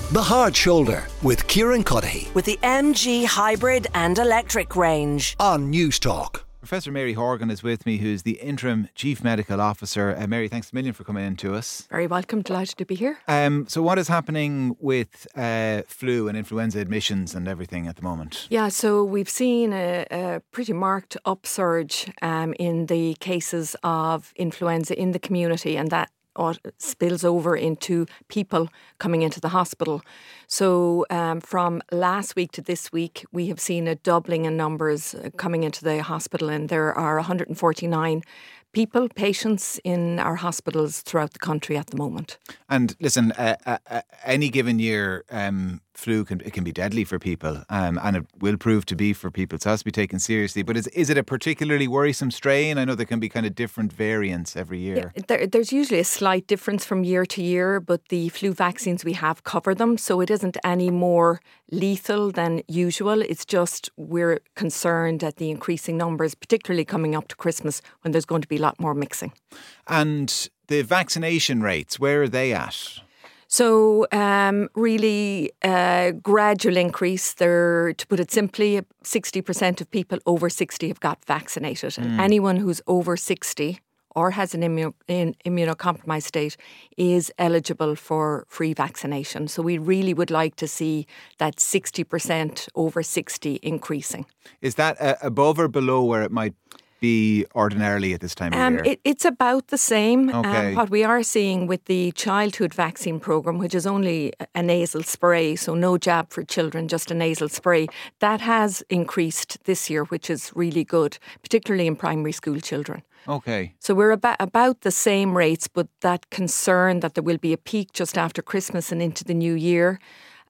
The Hard Shoulder with Kieran Cuddihy with the MG hybrid and electric range on News Talk. Professor Mary Horgan is with me, who's the Interim Chief Medical Officer. Mary, thanks a million for coming in to us. Very welcome, delighted to be here. So what is happening with flu and influenza admissions and everything at the moment? Yeah, so we've seen a pretty marked upsurge in the cases of influenza in the community, and that spills over into people coming into the hospital. So from last week to this week, we have seen a doubling in numbers coming into the hospital, and there are 149 patients in our hospitals throughout the country at the moment. And listen, any given year, flu can be deadly for people, and it will prove to be for people. So it has to be taken seriously. But is it a particularly worrisome strain? I know there can be kind of different variants every year. Yeah, there's usually a slight difference from year to year, but the flu vaccines we have cover them, so it isn't any more lethal than usual. It's just we're concerned at the increasing numbers, particularly coming up to Christmas when there's going to be a lot more mixing. And the vaccination rates, where are they at? So really gradual increase. To put it simply, 60% of people over 60 have got vaccinated. And anyone who's over 60 or has an immunocompromised state is eligible for free vaccination. So we really would like to see that 60% over 60 increasing. Is that above or below where it might be ordinarily at this time of year? It's about the same. Okay. What we are seeing with the childhood vaccine programme, which is only a nasal spray, so no jab for children, just a nasal spray, that has increased this year, which is really good, particularly in primary school children. Okay. So we're about the same rates, but that concern that there will be a peak just after Christmas and into the new year,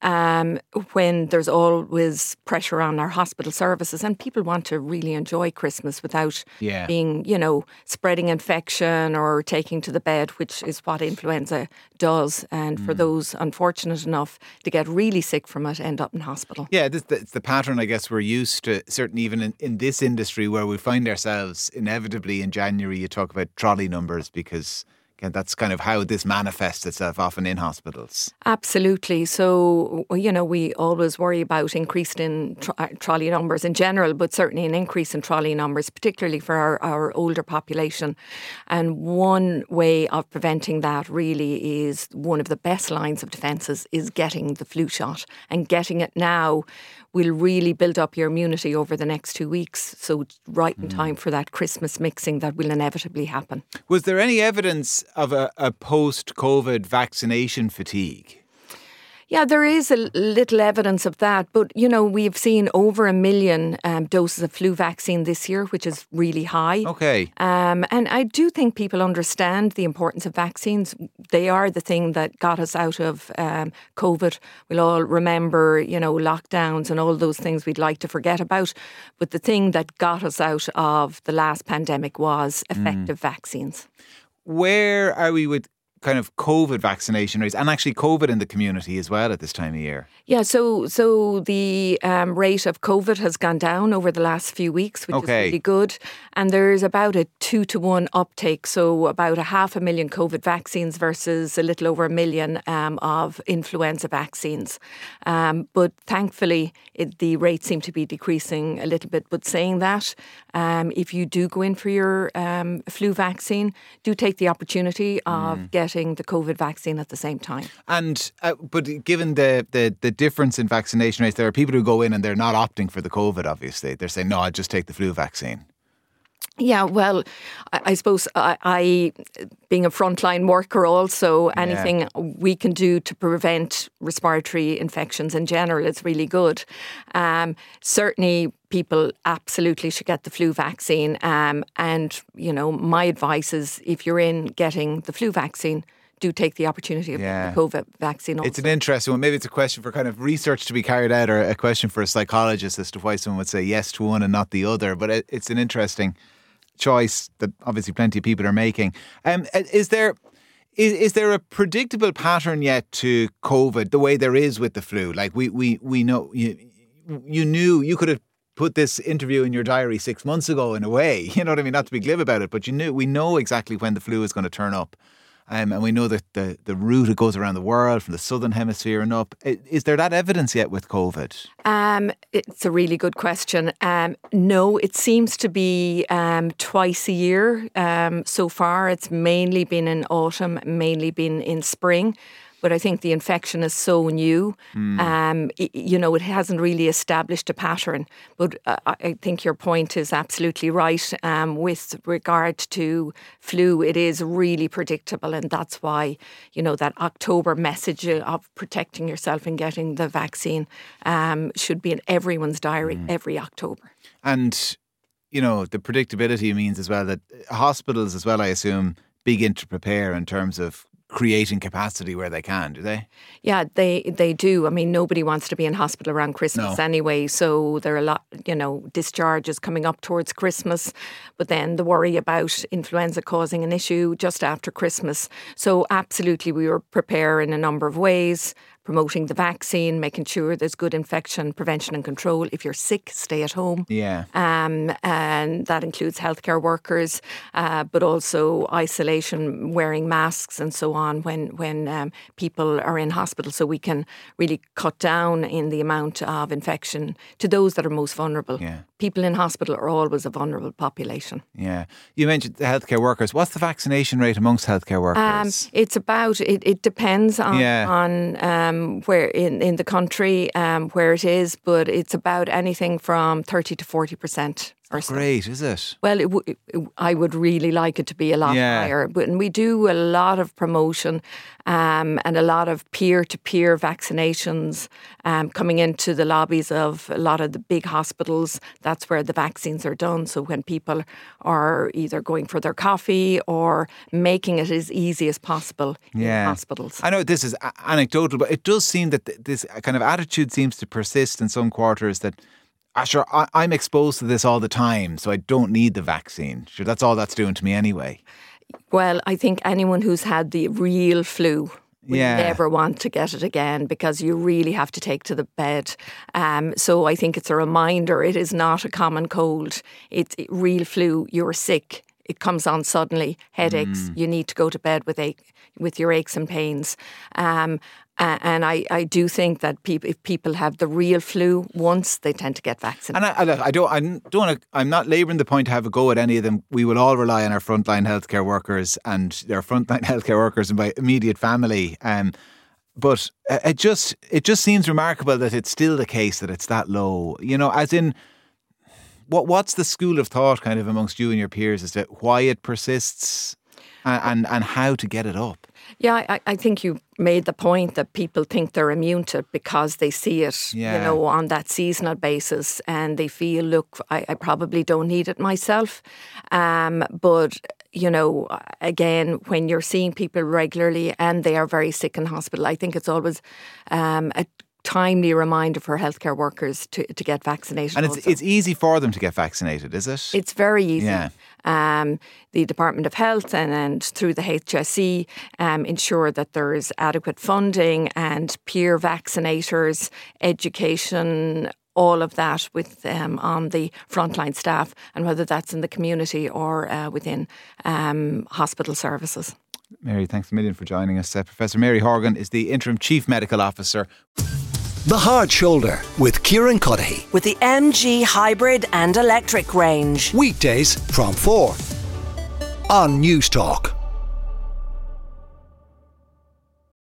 when there's always pressure on our hospital services, and people want to really enjoy Christmas without being, spreading infection or taking to the bed, which is what influenza does. And for those unfortunate enough to get really sick from it, end up in hospital. Yeah, it's the pattern, I guess, we're used to, certainly even in this industry where we find ourselves inevitably in January. You talk about trolley numbers because that's kind of how this manifests itself often in hospitals. Absolutely. So, we always worry about increase in trolley numbers in general, but certainly an increase in trolley numbers, particularly for our older population. And one way of preventing that really is one of the best lines of defences is getting the flu shot, and getting it now will really build up your immunity over the next 2 weeks. So it's right in time for that Christmas mixing that will inevitably happen. Was there any evidence of a post-COVID vaccination fatigue? Yeah, there is a little evidence of that. But, we've seen over 1 million doses of flu vaccine this year, which is really high. Okay. And I do think people understand the importance of vaccines. They are the thing that got us out of COVID. We'll all remember, lockdowns and all those things we'd like to forget about. But the thing that got us out of the last pandemic was effective vaccines. Where are we with kind of COVID vaccination rates and actually COVID in the community as well at this time of year? Yeah, so the rate of COVID has gone down over the last few weeks, which is really good. And there's about a 2-to-1 uptake, so about 500,000 COVID vaccines versus a little over 1 million of influenza vaccines. But thankfully, the rates seem to be decreasing a little bit. But saying that, if you do go in for your flu vaccine, do take the opportunity of getting the COVID vaccine at the same time. And but given the difference in vaccination rates, there are people who go in and they're not opting for the COVID, obviously. They're saying, no, I'll just take the flu vaccine. Yeah, well, I suppose I being a frontline worker also, anything we can do to prevent respiratory infections in general is really good. Certainly people absolutely should get the flu vaccine. And, my advice is if you're in getting the flu vaccine, do take the opportunity of the COVID vaccine also. It's an interesting one. Maybe it's a question for kind of research to be carried out, or a question for a psychologist as to why someone would say yes to one and not the other. But it's an interesting choice that obviously plenty of people are making. Is there a predictable pattern yet to COVID, the way there is with the flu? Like we know, you knew, you could have put this interview in your diary 6 months ago in a way, you know what I mean? Not to be glib about it, but we know exactly when the flu is going to turn up. And we know that the route it goes around the world from the southern hemisphere and up. Is there that evidence yet with COVID? It's a really good question. No, it seems to be twice a year so far. It's mainly been in autumn, mainly been in spring. But I think the infection is so new, it hasn't really established a pattern. But I think your point is absolutely right. With regard to flu, it is really predictable. And that's why, that October message of protecting yourself and getting the vaccine should be in everyone's diary every October. And, the predictability means as well that hospitals as well, I assume, begin to prepare in terms of creating capacity where they can, do they? Yeah, they do. I mean, nobody wants to be in hospital around Christmas anyway, so there are a lot, discharges coming up towards Christmas, but then the worry about influenza causing an issue just after Christmas. So absolutely, we were preparing in a number of ways, promoting the vaccine, making sure there's good infection prevention and control. If you're sick, stay at home. Yeah. And that includes healthcare workers, but also isolation, wearing masks and so on when people are in hospital, so we can really cut down in the amount of infection to those that are most vulnerable. Yeah. People in hospital are always a vulnerable population. Yeah. You mentioned the healthcare workers. What's the vaccination rate amongst healthcare workers? It's about, it depends on where in the country where it is, but it's about anything from 30 to 40%. Great, is it? Well, I would really like it to be a lot higher. But we do a lot of promotion and a lot of peer-to-peer vaccinations coming into the lobbies of a lot of the big hospitals. That's where the vaccines are done. So when people are either going for their coffee or making it as easy as possible in hospitals. I know this is anecdotal, but it does seem that this kind of attitude seems to persist in some quarters that sure, I'm exposed to this all the time, so I don't need the vaccine. Sure, that's all that's doing to me anyway. Well, I think anyone who's had the real flu will never want to get it again, because you really have to take to the bed. So I think it's a reminder, it is not a common cold. It's real flu, you're sick. It comes on suddenly, headaches, you need to go to bed with your aches and pains. And I do think that if people have the real flu once, they tend to get vaccinated. And I'm not labouring the point to have a go at any of them. We will all rely on our frontline healthcare workers and their frontline healthcare workers and my immediate family. But it just seems remarkable that it's still the case that it's that low. As in, what's the school of thought kind of amongst you and your peers as to why it persists and how to get it up? Yeah, I think you made the point that people think they're immune to it because they see it, on that seasonal basis, and they feel, look, I probably don't need it myself. But, again, when you're seeing people regularly and they are very sick in hospital, I think it's always a timely reminder for healthcare workers to get vaccinated. And it's easy for them to get vaccinated, is it? It's very easy. Yeah. The Department of Health and through the HSE ensure that there is adequate funding and peer vaccinators, education, all of that with on the frontline staff, and whether that's in the community or within hospital services. Mary, thanks a million for joining us. Professor Mary Horgan is the Interim Chief Medical Officer. The Hard Shoulder with Kieran Cuddihy. With the MG hybrid and electric range. Weekdays from 4 on News Talk.